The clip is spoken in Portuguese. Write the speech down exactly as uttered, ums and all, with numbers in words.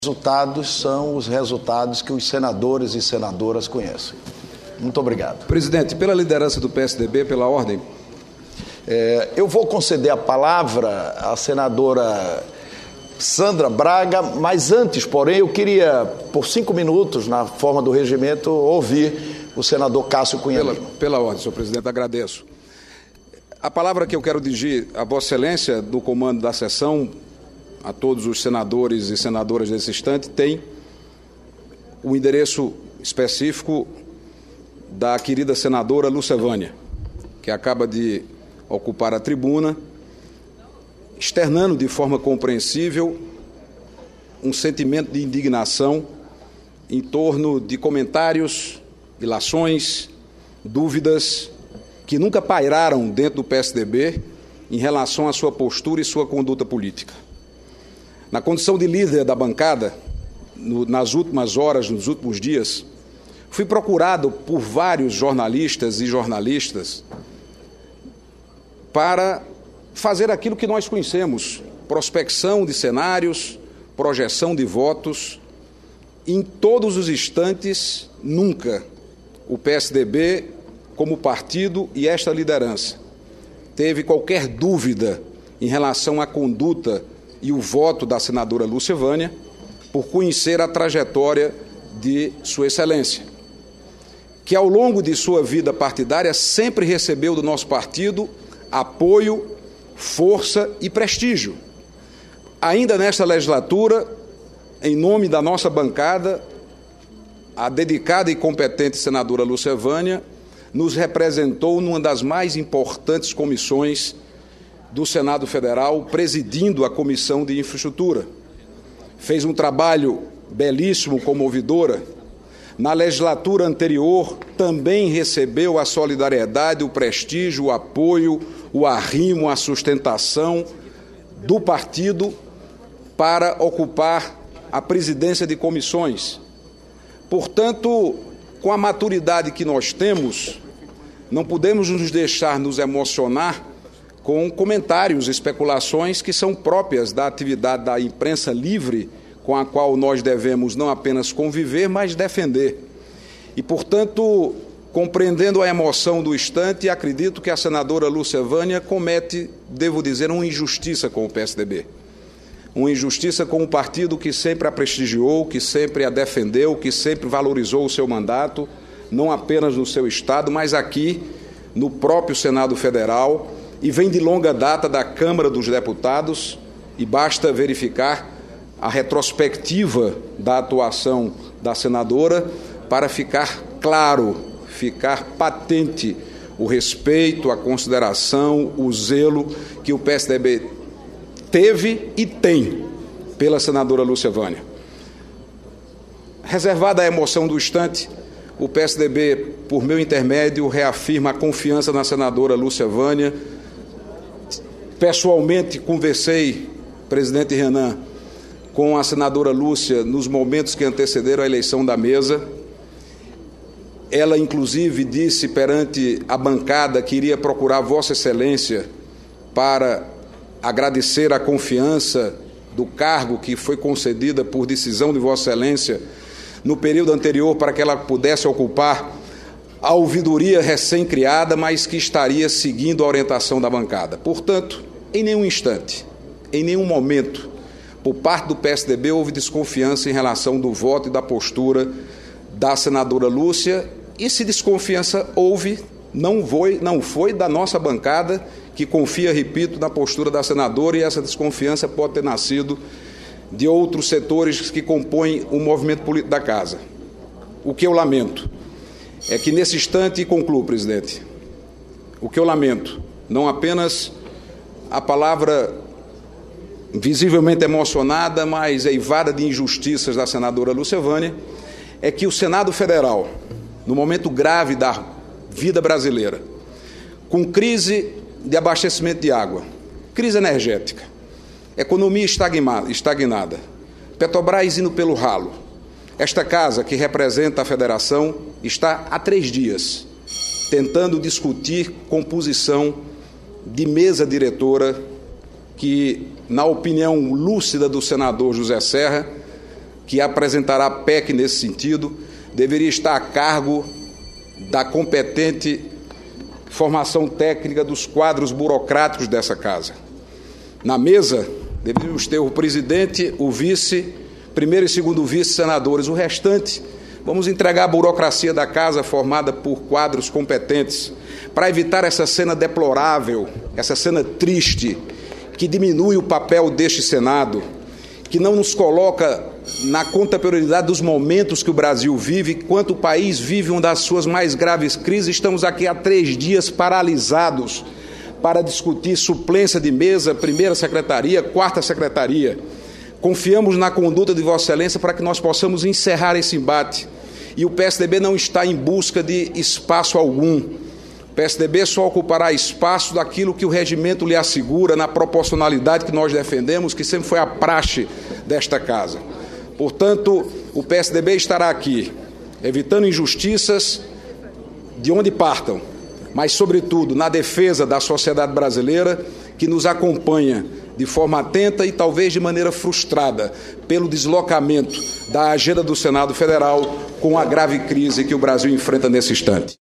Os resultados são os resultados que os senadores e senadoras conhecem. Muito obrigado. Presidente, pela liderança do P S D B, pela ordem. É, eu vou conceder a palavra à senadora Sandra Braga, mas antes, porém, eu queria, por cinco minutos, na forma do regimento, ouvir o senador Cássio Cunha Pela, Lima. pela ordem, senhor presidente, agradeço. A palavra que eu quero dirigir a Vossa Excelência, do comando da sessão, a todos os senadores e senadoras desse instante, tem o endereço específico da querida senadora Lucevânia, que acaba de ocupar a tribuna, externando de forma compreensível um sentimento de indignação em torno de comentários, ilações, dúvidas que nunca pairaram dentro do P S D B em relação à sua postura e sua conduta política. Na condição de líder da bancada, no, nas últimas horas, nos últimos dias, fui procurado por vários jornalistas e jornalistas para fazer aquilo que nós conhecemos, prospecção de cenários, projeção de votos. Em todos os instantes, nunca o P S D B, como partido e esta liderança, teve qualquer dúvida em relação à conduta e o voto da senadora Lucevânia, por conhecer a trajetória de Sua Excelência, que ao longo de sua vida partidária sempre recebeu do nosso partido apoio, força e prestígio. Ainda nesta legislatura, em nome da nossa bancada, a dedicada e competente senadora Lucevânia nos representou numa das mais importantes comissões do Senado Federal, presidindo a Comissão de Infraestrutura. Fez um trabalho belíssimo como ouvidora. Na legislatura anterior, também recebeu a solidariedade, o prestígio, o apoio, o arrimo, a sustentação do partido para ocupar a presidência de comissões. Portanto, com a maturidade que nós temos, não podemos nos deixar nos emocionar com comentários, especulações que são próprias da atividade da imprensa livre, com a qual nós devemos não apenas conviver, mas defender. E, portanto, compreendendo a emoção do instante, acredito que a senadora Lucevânia comete, devo dizer, uma injustiça com o P S D B. Uma injustiça com um partido que sempre a prestigiou, que sempre a defendeu, que sempre valorizou o seu mandato, não apenas no seu estado, mas aqui no próprio Senado Federal, e vem de longa data da Câmara dos Deputados, e basta verificar a retrospectiva da atuação da senadora para ficar claro, ficar patente o respeito, a consideração, o zelo que o P S D B teve e tem pela senadora Lucevânia. Reservada a emoção do instante, o P S D B, por meu intermédio, reafirma a confiança na senadora Lucevânia. Pessoalmente, conversei, presidente Renan, com a senadora Lúcia nos momentos que antecederam a eleição da mesa. Ela, inclusive, disse perante a bancada que iria procurar Vossa Excelência para agradecer a confiança do cargo que foi concedida por decisão de Vossa Excelência no período anterior para que ela pudesse ocupar a ouvidoria recém-criada, mas que estaria seguindo a orientação da bancada. Portanto, em nenhum instante, em nenhum momento, por parte do P S D B, houve desconfiança em relação do voto e da postura da senadora Lúcia, e se desconfiança houve, não foi, não foi da nossa bancada, que confia, repito, na postura da senadora, e essa desconfiança pode ter nascido de outros setores que compõem o movimento político da Casa. O que eu lamento é que, nesse instante, e concluo, presidente, o que eu lamento, não apenas a palavra visivelmente emocionada, mas eivada de injustiças da senadora Lucevânia, é que o Senado Federal, no momento grave da vida brasileira, com crise de abastecimento de água, crise energética, economia estagnada, Petrobras indo pelo ralo, esta casa, que representa a federação, está há três dias tentando discutir composição de mesa diretora que, na opinião lúcida do senador José Serra, que apresentará P E C nesse sentido, deveria estar a cargo da competente formação técnica dos quadros burocráticos dessa casa. Na mesa, deveríamos ter o presidente, o vice, primeiro e segundo vice-senadores. O restante, vamos entregar a burocracia da casa formada por quadros competentes, para evitar essa cena deplorável, essa cena triste, que diminui o papel deste Senado, que não nos coloca na contemporaneidade dos momentos que o Brasil vive, enquanto o país vive uma das suas mais graves crises. Estamos aqui há três dias paralisados para discutir suplência de mesa, primeira secretaria, quarta secretaria. Confiamos na conduta de Vossa Excelência para que nós possamos encerrar esse embate. E o P S D B não está em busca de espaço algum. O P S D B só ocupará espaço daquilo que o regimento lhe assegura, na proporcionalidade que nós defendemos, que sempre foi a praxe desta casa. Portanto, o P S D B estará aqui, evitando injustiças de onde partam, mas, sobretudo, na defesa da sociedade brasileira, que nos acompanha de forma atenta e talvez de maneira frustrada pelo deslocamento da agenda do Senado Federal com a grave crise que o Brasil enfrenta nesse instante.